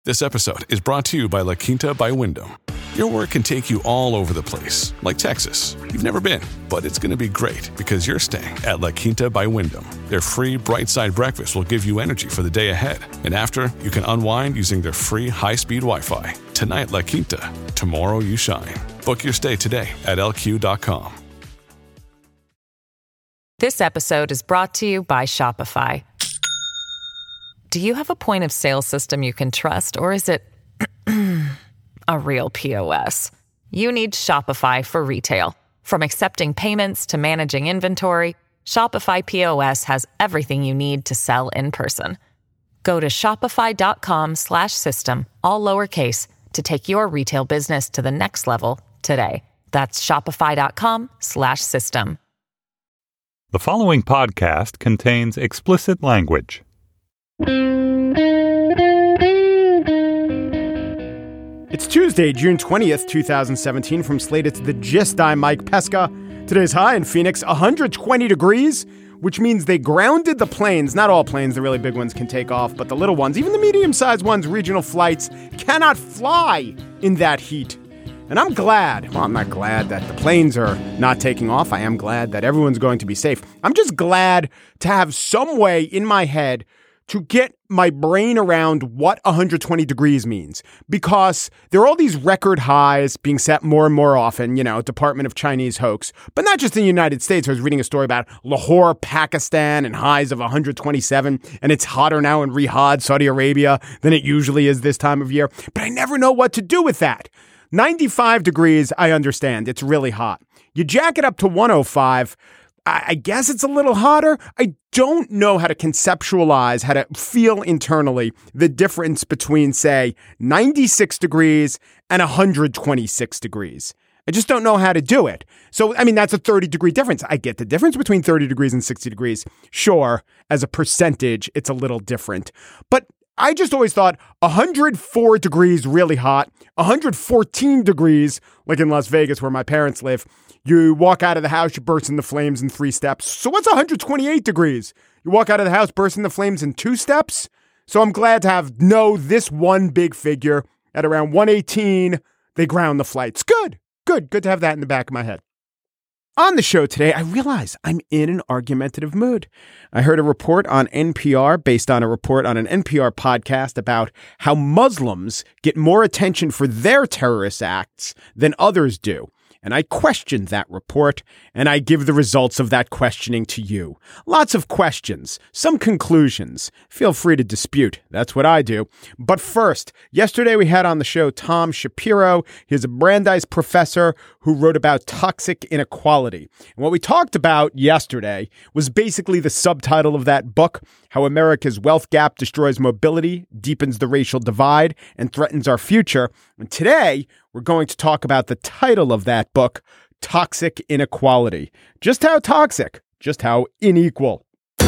This episode is brought to you by La Quinta by Wyndham. Your work can take you all over the place, like Texas. You've never been, but it's going to be great because you're staying at La Quinta by Wyndham. Their free Bright Side breakfast will give you energy for the day ahead. And after, you can unwind using their free high-speed Wi-Fi. Tonight, La Quinta. Tomorrow, you shine. Book your stay today at LQ.com. This episode is brought to you by Shopify. Do you have a point of sale system you can trust, or is it a real POS? You need Shopify for retail. From accepting payments to managing inventory, Shopify POS has everything you need to sell in person. Go to shopify.com/system, all lowercase, to take your retail business to the next level today. That's shopify.com/system. The following podcast contains explicit language. It's Tuesday, June 20th, 2017. From Slate, it's The Gist. I'm Mike Pesca. Today's high in Phoenix, 120 degrees, which means they grounded the planes. Not all planes, the really big ones can take off, but the little ones, even the medium-sized ones, regional flights, cannot fly in that heat. And I'm glad. Well, I'm not glad that the planes are not taking off. I am glad that everyone's going to be safe. I'm just glad to have some way in my head to get my brain around what 120 degrees means, because there are all these record highs being set more and more often, Department of Chinese hoax, but not just in the United States. I was reading a story about Lahore, Pakistan, and highs of 127, and it's hotter now in Riyadh, Saudi Arabia, than it usually is this time of year. But I never know what to do with that. 95 degrees, I understand. It's really hot. You jack it up to 105, I guess it's a little hotter. I don't know how to conceptualize, how to feel internally the difference between, say, 96 degrees and 126 degrees. I just don't know how to do it. So, that's a 30-degree difference. I get the difference between 30 degrees and 60 degrees. Sure, as a percentage, it's a little different. But I just always thought 104 degrees really hot, 114 degrees, like in Las Vegas where my parents live, you walk out of the house, you burst into flames in 3 steps. So what's 128 degrees? You walk out of the house, burst into flames in 2 steps? So I'm glad to know this one big figure at around 118, they ground the flights. Good to have that in the back of my head. On the show today, I realize I'm in an argumentative mood. I heard a report on NPR based on a report on an NPR podcast about how Muslims get more attention for their terrorist acts than others do. And I questioned that report, and I give the results of that questioning to you. Lots of questions, some conclusions. Feel free to dispute. That's what I do. But first, yesterday we had on the show Tom Shapiro. He's a Brandeis professor who wrote about toxic inequality. And what we talked about yesterday was basically the subtitle of that book, How America's Wealth Gap Destroys Mobility, Deepens the Racial Divide, and Threatens Our Future. And today, we're going to talk about the title of that book, Toxic Inequality. Just how toxic, just how unequal.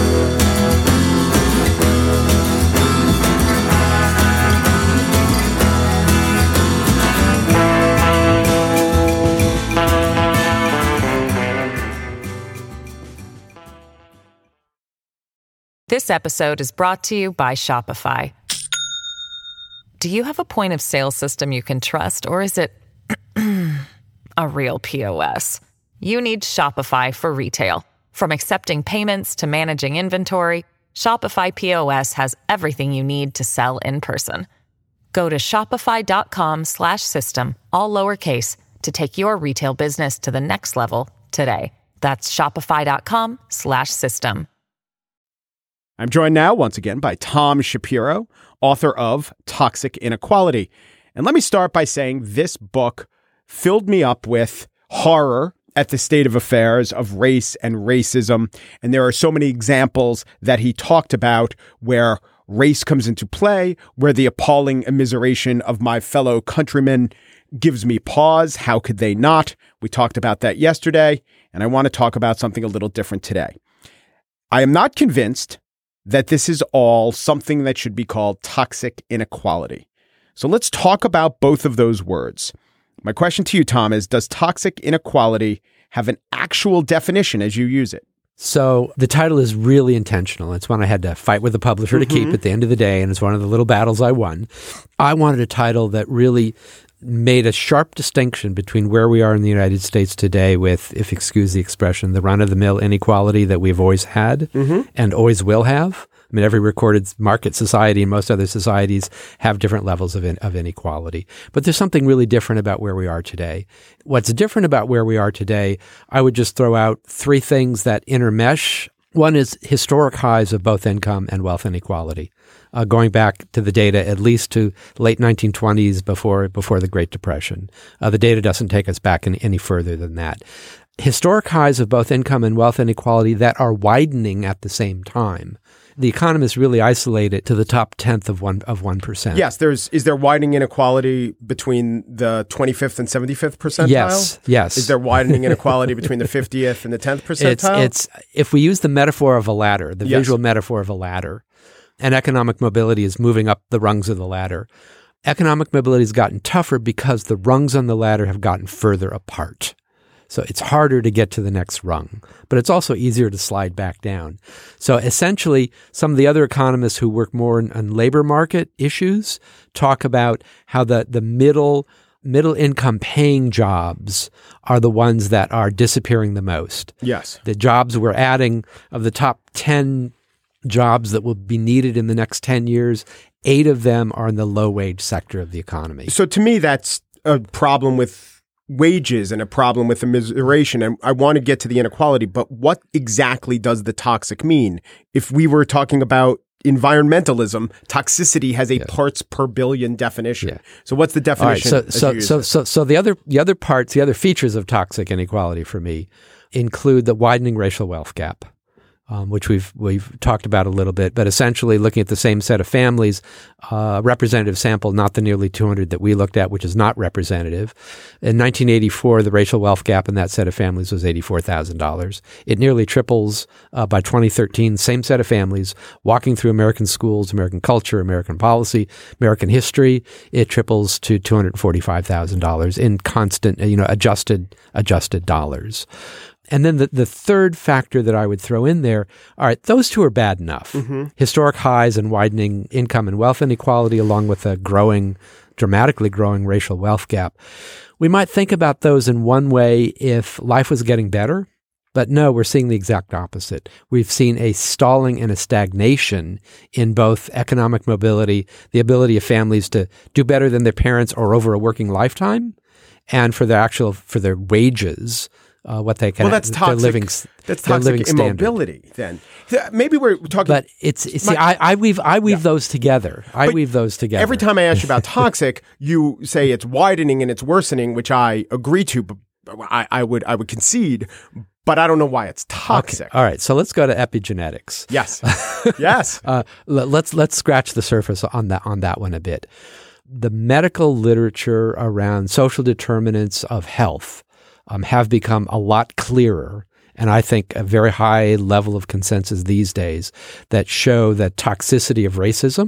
This episode is brought to you by Shopify. Do you have a point of sale system you can trust, or is it a real POS? You need Shopify for retail. From accepting payments to managing inventory, Shopify POS has everything you need to sell in person. Go to shopify.com/system, all lowercase, to take your retail business to the next level today. That's shopify.com/system. I'm joined now once again by Tom Shapiro, author of Toxic Inequality. And let me start by saying this book filled me up with horror at the state of affairs of race and racism. And there are so many examples that he talked about where race comes into play, where the appalling immiseration of my fellow countrymen gives me pause. How could they not? We talked about that yesterday, and I want to talk about something a little different today. I am not convinced that this is all something that should be called toxic inequality. So let's talk about both of those words. My question to you, Tom, is does toxic inequality have an actual definition as you use it? So the title is really intentional. It's one I had to fight with the publisher to keep at the end of the day, and it's one of the little battles I won. I wanted a title that really made a sharp distinction between where we are in the United States today with, if you excuse the expression, the run-of-the-mill inequality that we've always had and always will have. I mean, every recorded market society and most other societies have different levels of inequality. But there's something really different about where we are today. What's different about where we are today, I would just throw out three things that intermesh. One is historic highs of both income and wealth inequality, going back to the data at least to late 1920s before the Great Depression. The data doesn't take us back any further than that. Historic highs of both income and wealth inequality that are widening at the same time. The economists really isolate it to the top 10th of 1%. Yes, is there widening inequality between the 25th and 75th percentile? Yes. Is there widening inequality between the 50th and the 10th percentile? It's if we use the metaphor of a ladder, the visual metaphor of a ladder, and economic mobility is moving up the rungs of the ladder. Economic mobility has gotten tougher because the rungs on the ladder have gotten further apart. So it's harder to get to the next rung, but it's also easier to slide back down. So essentially, some of the other economists who work more on labor market issues talk about how the middle income paying jobs are the ones that are disappearing the most. Yes. The jobs we're adding, of the top 10 jobs that will be needed in the next 10 years, 8 of them are in the low wage sector of the economy. So to me, that's a problem with wages and a problem with immiseration. And I want to get to the inequality, but what exactly does the toxic mean? If we were talking about environmentalism, toxicity has a parts per billion definition. Yeah. So what's the definition? All right, so the other features of toxic inequality for me include the widening racial wealth gap. Which we've talked about a little bit, but essentially looking at the same set of families, representative sample, not the nearly 200 that we looked at, which is not representative. In 1984, the racial wealth gap in that set of families was $84,000. It nearly triples by 2013. Same set of families walking through American schools, American culture, American policy, American history. It triples to $245,000 in constant, adjusted dollars. And then the third factor that I would throw in there, all right, those two are bad enough. Historic highs and widening income and wealth inequality, along with a dramatically growing racial wealth gap. We might think about those in one way if life was getting better, but no, we're seeing the exact opposite. We've seen a stalling and a stagnation in both economic mobility, the ability of families to do better than their parents or over a working lifetime, and for their wages. What they can, that's toxic. That's toxic immobility. Then maybe we're talking. But I weave those together. Weave those together. Every time I ask you about toxic, you say it's widening and it's worsening, which I agree to. But I would concede. But I don't know why it's toxic. Okay. All right, so let's go to epigenetics. Yes, yes. Let's scratch the surface on that one a bit. The medical literature around social determinants of health have become a lot clearer, and I think a very high level of consensus these days that show the toxicity of racism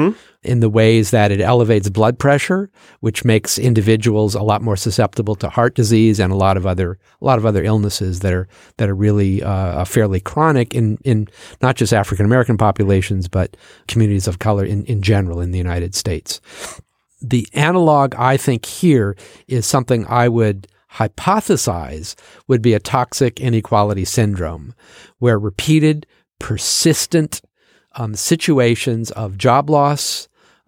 in the ways that it elevates blood pressure, which makes individuals a lot more susceptible to heart disease and a lot of other illnesses that are really fairly chronic in not just African American populations but communities of color in general in the United States. The analog, I think, here is something I would hypothesize would be a toxic inequality syndrome, where repeated, persistent situations of job loss,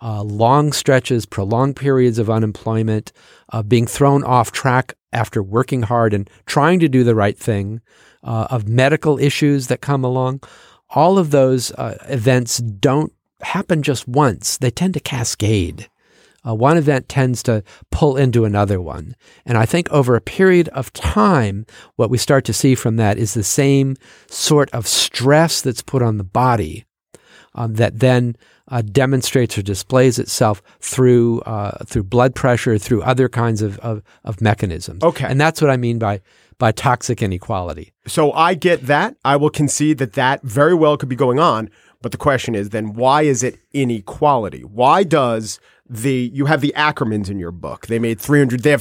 long stretches, prolonged periods of unemployment, being thrown off track after working hard and trying to do the right thing, of medical issues that come along, all of those events don't happen just once. They tend to cascade. One event tends to pull into another one. And I think over a period of time, what we start to see from that is the same sort of stress that's put on the body that then demonstrates or displays itself through blood pressure, through other kinds of mechanisms. Okay. And that's what I mean by toxic inequality. So I get that. I will concede that very well could be going on. But the question is then, why is it inequality? Why does you have the Ackermans in your book? They have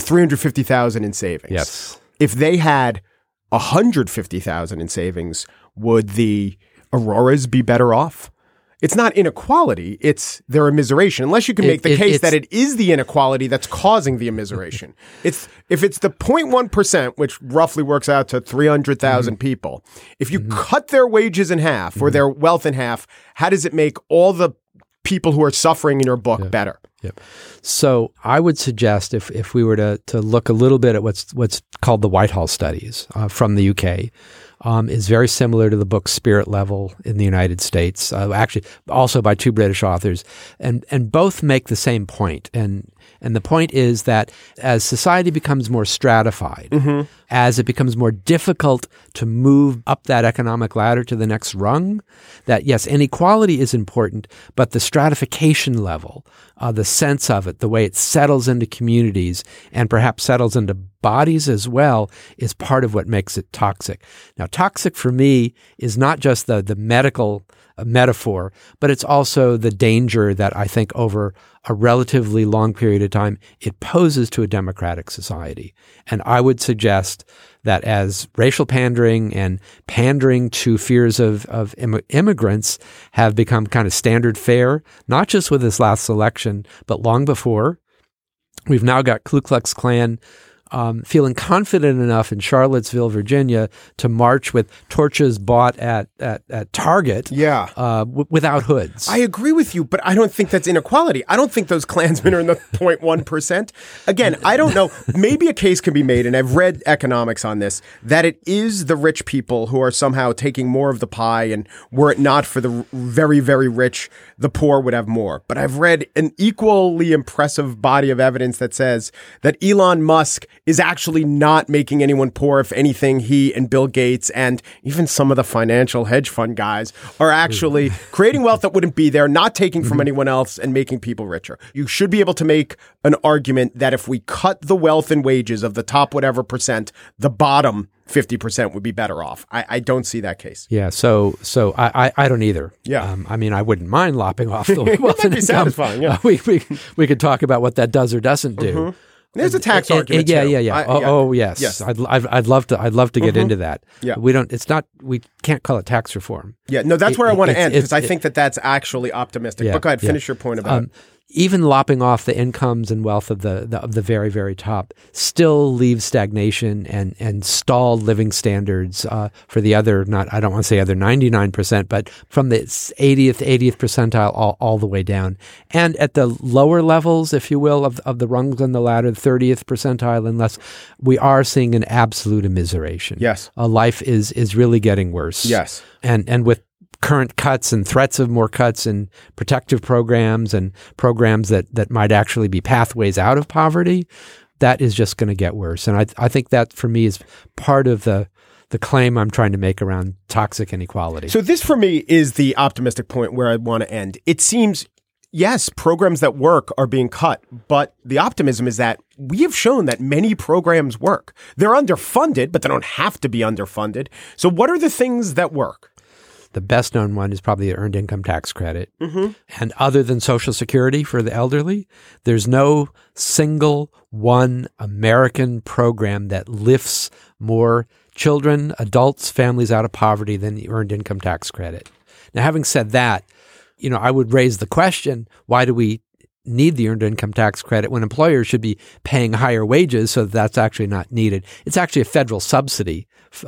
350,000 in savings. Yes. If they had 150,000 in savings, would the Auroras be better off? It's not inequality, it's their immiseration, unless you can make the case that it is the inequality that's causing the immiseration. If it's the 0.1%, which roughly works out to 300,000 people, if you cut their wages in half or their wealth in half, how does it make all the people who are suffering in your book better? Yep. So I would suggest if we were to look a little bit at what's called the Whitehall studies from the UK, is very similar to the book Spirit Level in the United States, actually also by two British authors, and both make the same point. And the point is that as society becomes more stratified, as it becomes more difficult to move up that economic ladder to the next rung, that yes, inequality is important, but the stratification level, the sense of it, the way it settles into communities and perhaps settles into bodies as well, is part of what makes it toxic. Now, toxic for me is not just the medical metaphor, but it's also the danger that I think over a relatively long period of time it poses to a democratic society. And I would suggest that as racial pandering and pandering to fears of immigrants have become kind of standard fare, not just with this last election, but long before, we've now got Ku Klux Klan feeling confident enough in Charlottesville, Virginia, to march with torches bought at Target without hoods. I agree with you, but I don't think that's inequality. I don't think those Klansmen are in the 0.1%. Again, I don't know. Maybe a case can be made, and I've read economics on this, that it is the rich people who are somehow taking more of the pie, and were it not for the very, very rich, the poor would have more. But I've read an equally impressive body of evidence that says that Elon Musk is actually not making anyone poor. If anything, he and Bill Gates and even some of the financial hedge fund guys are actually creating wealth that wouldn't be there, not taking from anyone else and making people richer. You should be able to make an argument that if we cut the wealth and wages of the top whatever percent, the bottom 50% would be better off. I don't see that case. Yeah, so I don't either. Yeah. I mean, I wouldn't mind lopping off the wealth and income. Satisfying, yeah. We could talk about what that does or doesn't do. There's a tax argument. Yeah. Yes. Yes. I'd love to get into that. Yeah. We can't call it tax reform. Yeah. No, that's where I want to end, because I think that's actually optimistic. Yeah, but go ahead, finish your point about it. Even lopping off the incomes and wealth of the very, very top still leaves stagnation and stalled living standards for the other, I don't want to say other 99%, but from the 80th percentile all the way down. And at the lower levels, if you will, of the rungs on the ladder, 30th percentile and less, we are seeing an absolute immiseration. Yes. Life is really getting worse. Yes. And with current cuts and threats of more cuts and protective programs and programs that might actually be pathways out of poverty, that is just going to get worse. And I think that for me is part of the claim I'm trying to make around toxic inequality. So this for me is the optimistic point where I want to end. It seems, yes, programs that work are being cut, but the optimism is that we have shown that many programs work. They're underfunded, but they don't have to be underfunded. So what are the things that work? The best known one is probably the Earned Income Tax Credit. And other than Social Security for the elderly, there's no single one American program that lifts more children, adults, families out of poverty than the Earned Income Tax Credit. Now, having said that, I would raise the question, why do we need the Earned Income Tax Credit when employers should be paying higher wages, so that's actually not needed? It's actually a federal subsidy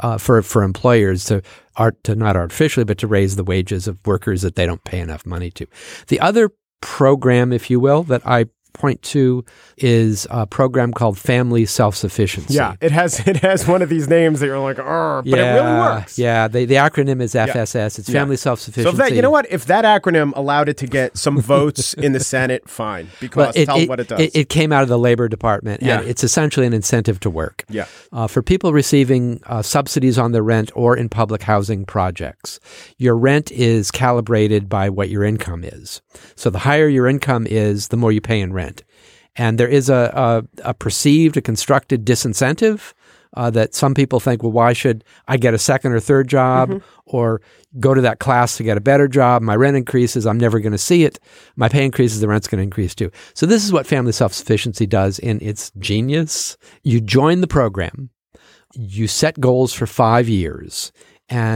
for employers to not artificially, but to raise the wages of workers that they don't pay enough money to. The other program, if you will, that I point to is a program called Family Self-Sufficiency. Yeah, it has one of these names that you're like, but it really works. Yeah, the acronym is FSS. It's Family Self-Sufficiency. So if that acronym allowed it to get some votes in the Senate, fine, because tell them what it does. It came out of the Labor Department, and it's essentially an incentive to work. Yeah. For people receiving subsidies on their rent or in public housing projects, your rent is calibrated by what your income is. So the higher your income is, the more you pay in rent. And there is a constructed disincentive that some people think, well, why should I get a second or third job or go to that class to get a better job? My rent increases. I'm never going to see it. My pay increases. The rent's going to increase too. So this is what Family Self-Sufficiency does in its genius. You join the program. You set goals for 5 years. And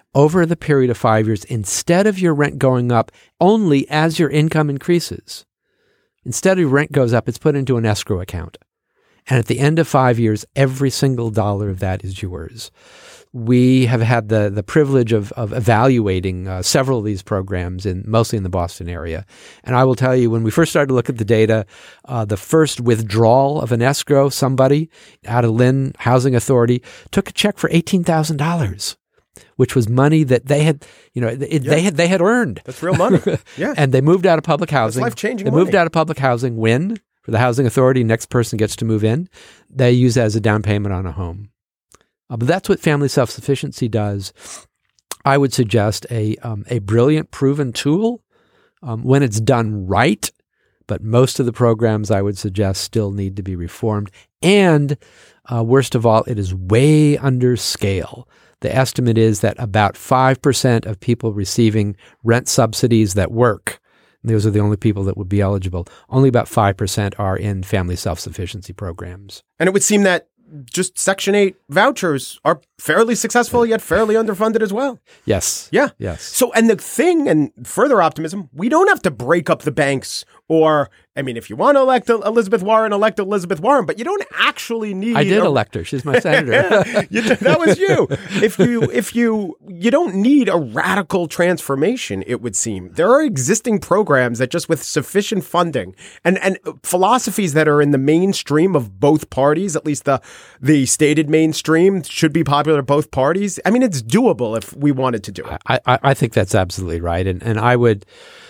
over the period of 5 years, instead of your rent going up only as your income increases, instead of your rent goes up, it's put into an escrow account. And at the end of 5 years, every single dollar of that is yours. We have had the privilege of evaluating several of these programs, mostly in the Boston area. And I will tell you, when we first started to look at the data, the first withdrawal of an escrow, somebody out of Lynn Housing Authority took a check for $18,000, which was money that they had, they had earned. That's real money. Yeah. And they moved out of public housing. That's life-changing They money. moved out of public housing when, for the housing authority, next person gets to move in, they use it as a down payment on a home. But that's what family self-sufficiency does. I would suggest a brilliant, proven tool when it's done right. But most of the programs, I would suggest, still need to be reformed. And worst of all, it is way under scale. The estimate is that about 5% of people receiving rent subsidies that work, those are the only people that would be eligible, only about 5% are in family self-sufficiency programs. And it would seem that just Section 8 vouchers are fairly successful, yet fairly underfunded as well. Yes. Yeah. Yes. So, and the thing, and further optimism, we don't have to break up the banks or, if you want to elect Elizabeth Warren, but you don't actually need... I did elect her. She's my senator. That was you. If you don't need a radical transformation, it would seem. There are existing programs that just with sufficient funding and philosophies that are in the mainstream of both parties, at least the stated mainstream, should be popular to both parties. It's doable if we wanted to do it. I think that's absolutely right. And I would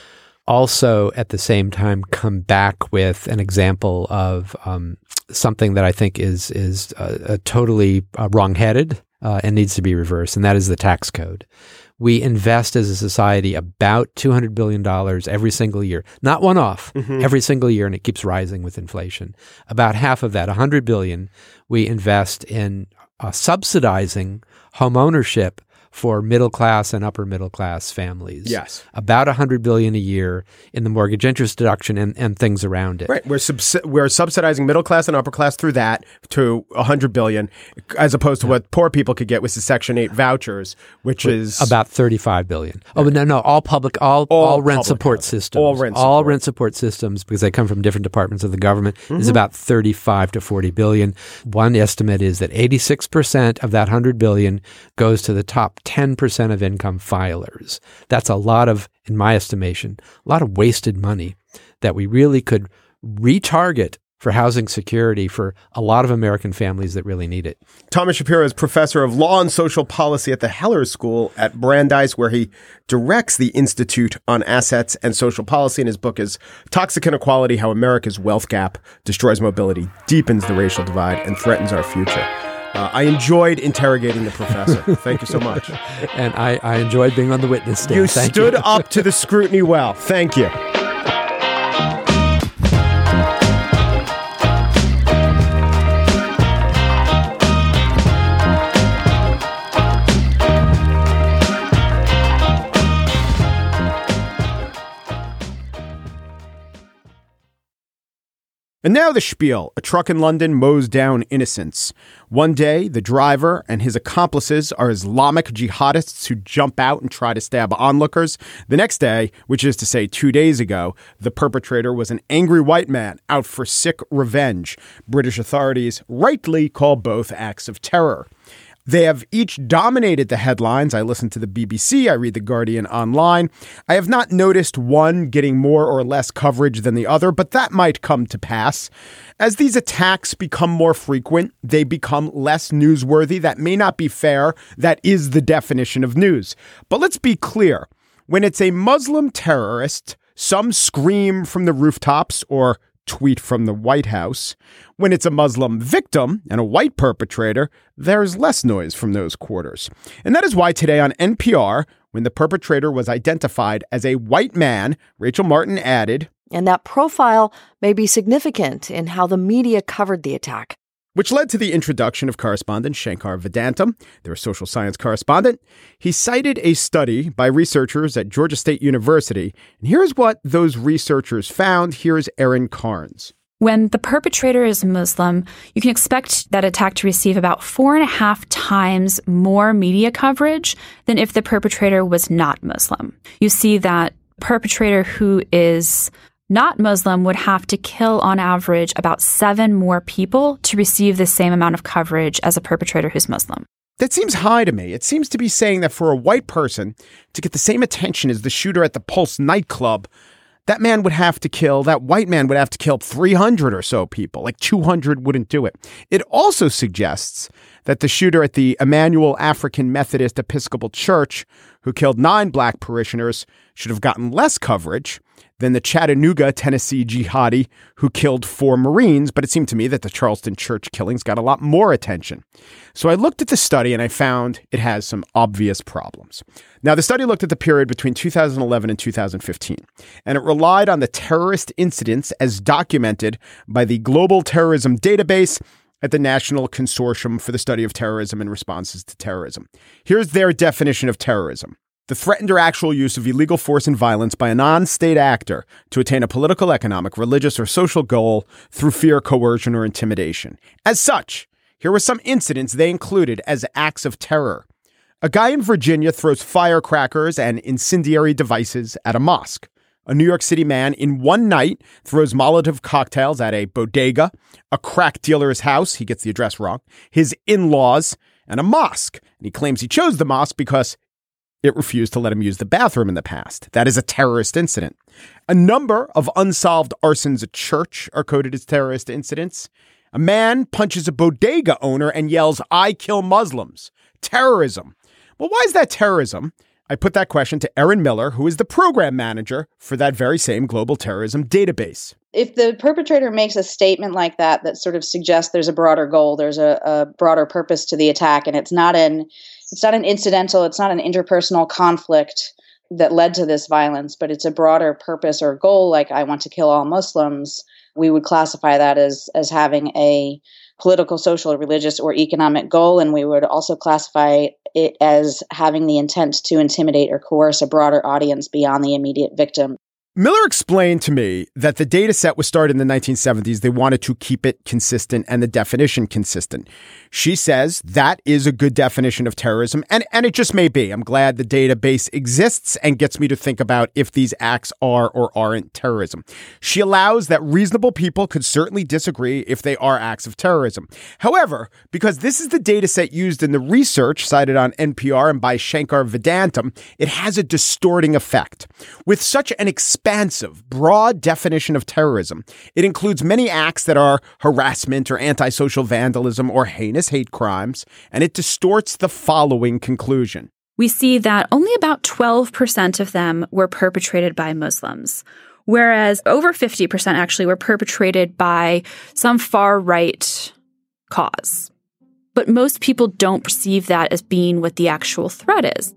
also at the same time come back with an example of something that I think is totally wrongheaded and needs to be reversed, and that is the tax code. We invest as a society about $200 billion every single year, not one off, every single year, and it keeps rising with inflation. About half of that, $100 billion, we invest in subsidizing home ownership for middle class and upper middle class families. Yes. About $100 billion a year in the mortgage interest deduction and things around it. Right. We're subsidizing middle class and upper class through that to $100 billion, as opposed to what poor people could get with the Section 8 vouchers, which is about $35 billion. Oh, but no, all public, all rent support systems. All rent support systems, because they come from different departments of the government, is about $35 to $40 billion. One estimate is that 86% of that $100 billion goes to the top 10% of income filers. That's a lot of, in my estimation, a lot of wasted money that we really could retarget for housing security for a lot of American families that really need it. Thomas Shapiro is professor of law and social policy at the Heller School at Brandeis, where he directs the Institute on Assets and Social Policy. And his book is Toxic Inequality: How America's Wealth Gap Destroys Mobility, Deepens the Racial Divide, and Threatens Our Future. I enjoyed interrogating the professor. Thank you so much. And I enjoyed being on the witness stand. You stood up to the scrutiny well. Thank you. And now the spiel. A truck in London mows down innocents. One day, the driver and his accomplices are Islamic jihadists who jump out and try to stab onlookers. The next day, which is to say 2 days ago, the perpetrator was an angry white man out for sick revenge. British authorities rightly call both acts of terror. They have each dominated the headlines. I listen to the BBC. I read The Guardian online. I have not noticed one getting more or less coverage than the other, but that might come to pass. As these attacks become more frequent, they become less newsworthy. That may not be fair. That is the definition of news. But let's be clear. When it's a Muslim terrorist, some scream from the rooftops or tweet from the White House. When it's a Muslim victim and a white perpetrator, there's less noise from those quarters. And that is why today on NPR, when the perpetrator was identified as a white man, Rachel Martin added, and that profile may be significant in how the media covered the attack. Which led to the introduction of correspondent Shankar Vedantam, their social science correspondent. He cited a study by researchers at Georgia State University. And here's what those researchers found. Here's Erin Carnes. When the perpetrator is Muslim, you can expect that attack to receive about 4.5 times more media coverage than if the perpetrator was not Muslim. You see that perpetrator who is not Muslim would have to kill on average about 7 more people to receive the same amount of coverage as a perpetrator who's Muslim. That seems high to me. It seems to be saying that for a white person to get the same attention as the shooter at the Pulse nightclub, that man would have to kill, that white man would have to kill 300 or so people. Like 200 wouldn't do it. It also suggests that the shooter at the Emmanuel African Methodist Episcopal Church, who killed 9 black parishioners, should have gotten less coverage than the Chattanooga, Tennessee jihadi who killed 4 Marines. But it seemed to me that the Charleston church killings got a lot more attention. So I looked at the study and I found it has some obvious problems. Now, the study looked at the period between 2011 and 2015, and it relied on the terrorist incidents as documented by the Global Terrorism Database at the National Consortium for the Study of Terrorism and Responses to Terrorism. Here's their definition of terrorism: the threatened or actual use of illegal force and violence by a non-state actor to attain a political, economic, religious, or social goal through fear, coercion, or intimidation. As such, here were some incidents they included as acts of terror. A guy in Virginia throws firecrackers and incendiary devices at a mosque. A New York City man in one night throws Molotov cocktails at a bodega, a crack dealer's house, he gets the address wrong, his in-laws, and a mosque. And he claims he chose the mosque because it refused to let him use the bathroom in the past. That is a terrorist incident. A number of unsolved arsons at church are coded as terrorist incidents. A man punches a bodega owner and yells, "I kill Muslims." Terrorism. Well, why is that terrorism? I put that question to Erin Miller, who is the program manager for that very same global terrorism database. If the perpetrator makes a statement like that, that sort of suggests there's a broader goal, there's a broader purpose to the attack, and it's not an incidental, it's not an interpersonal conflict that led to this violence, but it's a broader purpose or goal, like I want to kill all Muslims, we would classify that as having a political, social, religious, or economic goal, and we would also classify it as having the intent to intimidate or coerce a broader audience beyond the immediate victim. Miller explained to me that the data set was started in the 1970s. They wanted to keep it consistent and the definition consistent. She says that is a good definition of terrorism, and it just may be. I'm glad the database exists and gets me to think about if these acts are or aren't terrorism. She allows that reasonable people could certainly disagree if they are acts of terrorism. However, because this is the data set used in the research cited on NPR and by Shankar Vedantam, it has a distorting effect. With such an expansive, broad definition of terrorism, it includes many acts that are harassment or antisocial vandalism or heinous hate crimes, and it distorts the following conclusion. We see that only about 12% of them were perpetrated by Muslims, whereas over 50% actually were perpetrated by some far-right cause. But most people don't perceive that as being what the actual threat is.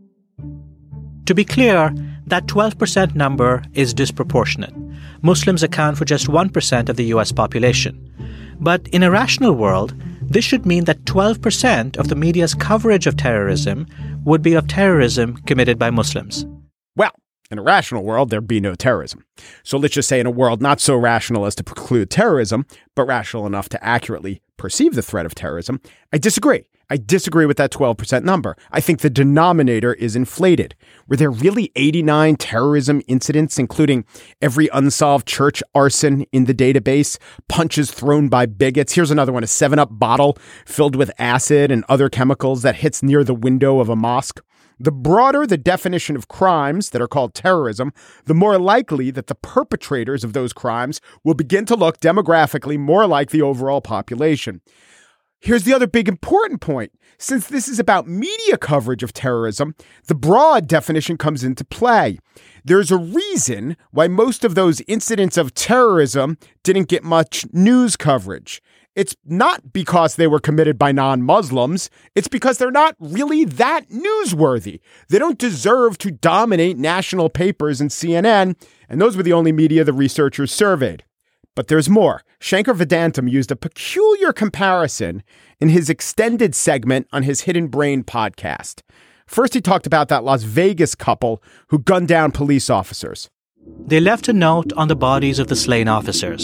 To be clear, that 12% number is disproportionate. Muslims account for just 1% of the U.S. population. But in a rational world, this should mean that 12% of the media's coverage of terrorism would be of terrorism committed by Muslims. Well, in a rational world, there'd be no terrorism. So let's just say in a world not so rational as to preclude terrorism, but rational enough to accurately perceive the threat of terrorism, I disagree. I disagree with that 12% number. I think the denominator is inflated. Were there really 89 terrorism incidents, including every unsolved church arson in the database, punches thrown by bigots? Here's another one, a 7-Up bottle filled with acid and other chemicals that hits near the window of a mosque. The broader the definition of crimes that are called terrorism, the more likely that the perpetrators of those crimes will begin to look demographically more like the overall population. Here's the other big important point. Since this is about media coverage of terrorism, the broad definition comes into play. There's a reason why most of those incidents of terrorism didn't get much news coverage. It's not because they were committed by non-Muslims. It's because they're not really that newsworthy. They don't deserve to dominate national papers and CNN, and those were the only media the researchers surveyed. But there's more. Shankar Vedantam used a peculiar comparison in his extended segment on his Hidden Brain podcast. First, he talked about that Las Vegas couple who gunned down police officers. They left a note on the bodies of the slain officers.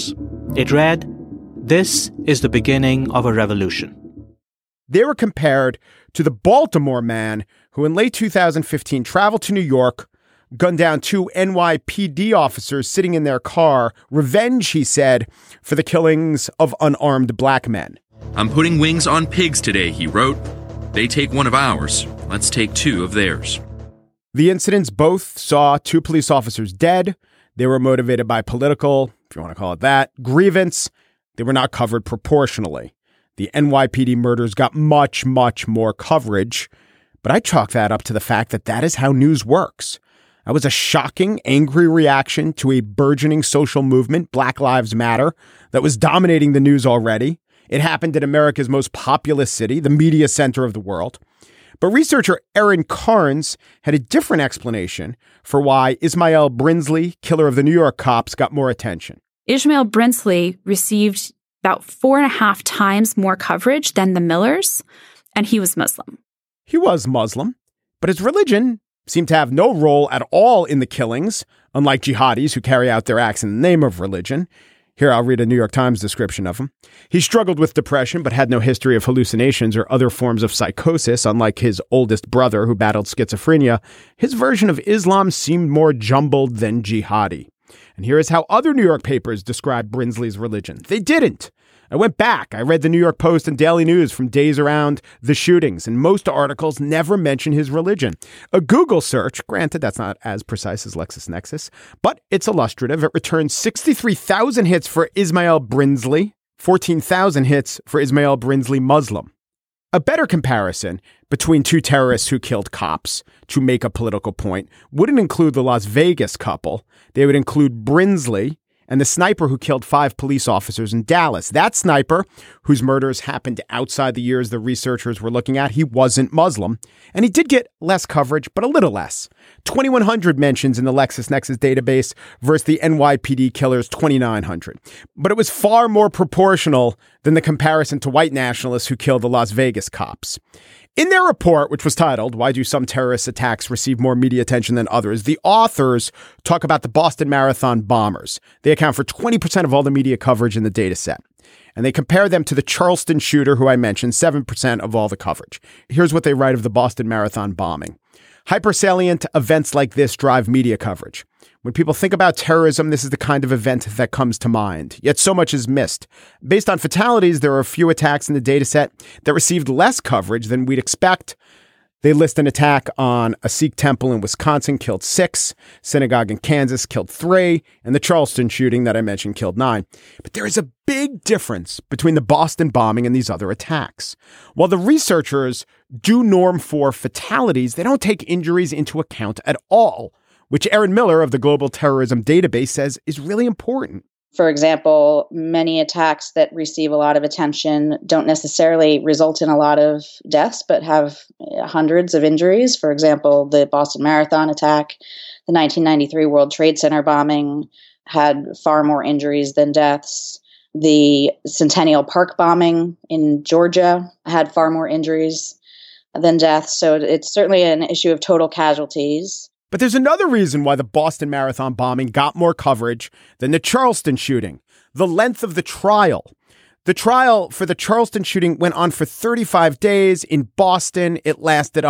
It read, "This is the beginning of a revolution." They were compared to the Baltimore man who in late 2015 traveled to New York, gunned down 2 NYPD officers sitting in their car. Revenge, he said, for the killings of unarmed black men. "I'm putting wings on pigs today," he wrote. "They take one of ours. Let's take 2 of theirs." The incidents both saw 2 police officers dead. They were motivated by political, if you want to call it that, grievance. They were not covered proportionally. The NYPD murders got much, much more coverage. But I chalk that up to the fact that that is how news works. That was a shocking, angry reaction to a burgeoning social movement, Black Lives Matter, that was dominating the news already. It happened in America's most populous city, the media center of the world. But researcher Erin Carnes had a different explanation for why Ismael Brinsley, killer of the New York cops, got more attention. Ismael Brinsley received about 4.5 times more coverage than the Millers, and he was Muslim. He was Muslim, but his religion seemed to have no role at all in the killings, unlike jihadis who carry out their acts in the name of religion. Here, I'll read a New York Times description of him. He struggled with depression, but had no history of hallucinations or other forms of psychosis, unlike his oldest brother who battled schizophrenia. His version of Islam seemed more jumbled than jihadi. And here is how other New York papers describe Brinsley's religion. They didn't. I went back. I read the New York Post and Daily News from days around the shootings, and most articles never mention his religion. A Google search, granted that's not as precise as LexisNexis, but it's illustrative. It returns 63,000 hits for Ismael Brinsley, 14,000 hits for Ismael Brinsley Muslim. A better comparison between 2 terrorists who killed cops to make a political point wouldn't include the Las Vegas couple. They would include Brinsley and the sniper who killed 5 police officers in Dallas. That sniper, whose murders happened outside the years the researchers were looking at, he wasn't Muslim. And he did get less coverage, but a little less. 2,100 mentions in the LexisNexis database versus the NYPD killer's 2,900. But it was far more proportional than the comparison to white nationalists who killed the Las Vegas cops. In their report, which was titled, "Why Do Some Terrorist Attacks Receive More Media Attention Than Others?" the authors talk about the Boston Marathon bombers. They account for 20% of all the media coverage in the data set. And they compare them to the Charleston shooter, who I mentioned, 7% of all the coverage. Here's what they write of the Boston Marathon bombing. Hypersalient events like this drive media coverage. When people think about terrorism, this is the kind of event that comes to mind. Yet so much is missed. Based on fatalities, there are a few attacks in the data set that received less coverage than we'd expect. They list an attack on a Sikh temple in Wisconsin, killed 6, synagogue in Kansas, killed 3, and the Charleston shooting that I mentioned killed 9. But there is a big difference between the Boston bombing and these other attacks. While the researchers do norm for fatalities, they don't take injuries into account at all, which Erin Miller of the Global Terrorism Database says is really important. For example, many attacks that receive a lot of attention don't necessarily result in a lot of deaths, but have hundreds of injuries. For example, the Boston Marathon attack, the 1993 World Trade Center bombing had far more injuries than deaths. The Centennial Park bombing in Georgia had far more injuries than deaths. So it's certainly an issue of total casualties. But there's another reason why the Boston Marathon bombing got more coverage than the Charleston shooting: the length of the trial. The trial for the Charleston shooting went on for 35 days. In Boston, it lasted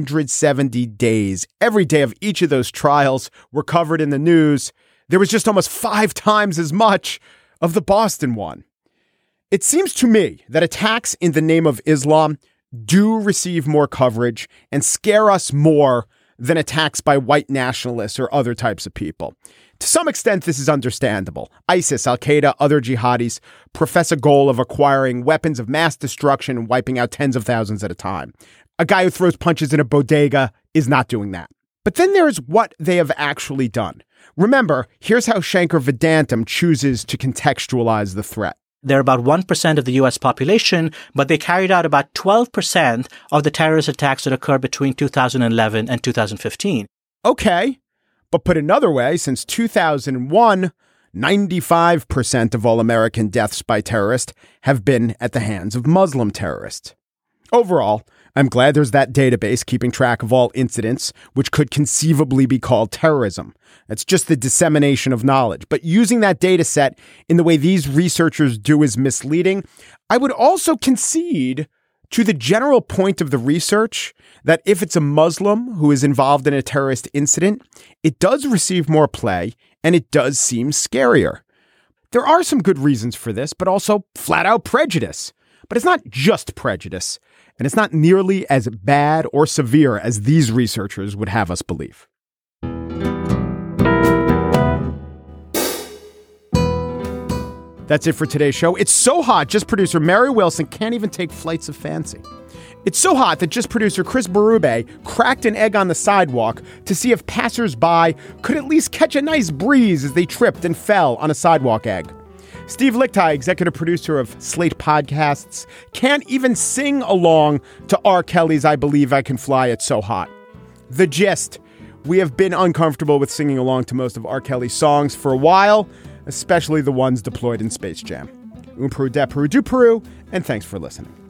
170 days. Every day of each of those trials were covered in the news. There was just almost 5 times as much of the Boston one. It seems to me that attacks in the name of Islam do receive more coverage and scare us more than attacks by white nationalists or other types of people. To some extent, this is understandable. ISIS, Al-Qaeda, other jihadis profess a goal of acquiring weapons of mass destruction and wiping out tens of thousands at a time. A guy who throws punches in a bodega is not doing that. But then there's what they have actually done. Remember, here's how Shankar Vedantam chooses to contextualize the threat. They're about 1% of the U.S. population, but they carried out about 12% of the terrorist attacks that occurred between 2011 and 2015. Okay, but put another way, since 2001, 95% of all American deaths by terrorists have been at the hands of Muslim terrorists. Overall, I'm glad there's that database keeping track of all incidents which could conceivably be called terrorism. It's just the dissemination of knowledge. But using that data set in the way these researchers do is misleading. I would also concede to the general point of the research that if it's a Muslim who is involved in a terrorist incident, it does receive more play and it does seem scarier. There are some good reasons for this, but also flat out prejudice. But it's not just prejudice, and it's not nearly as bad or severe as these researchers would have us believe. That's it for today's show. It's so hot, just producer Mary Wilson can't even take flights of fancy. It's so hot that just producer Chris Berube cracked an egg on the sidewalk to see if passersby could at least catch a nice breeze as they tripped and fell on a sidewalk egg. Steve Lichtai, executive producer of Slate Podcasts, can't even sing along to R. Kelly's I Believe I Can Fly, It's So Hot. The gist: we have been uncomfortable with singing along to most of R. Kelly's songs for a while, especially the ones deployed in Space Jam. Un Peru, de Peru, du Peru, and thanks for listening.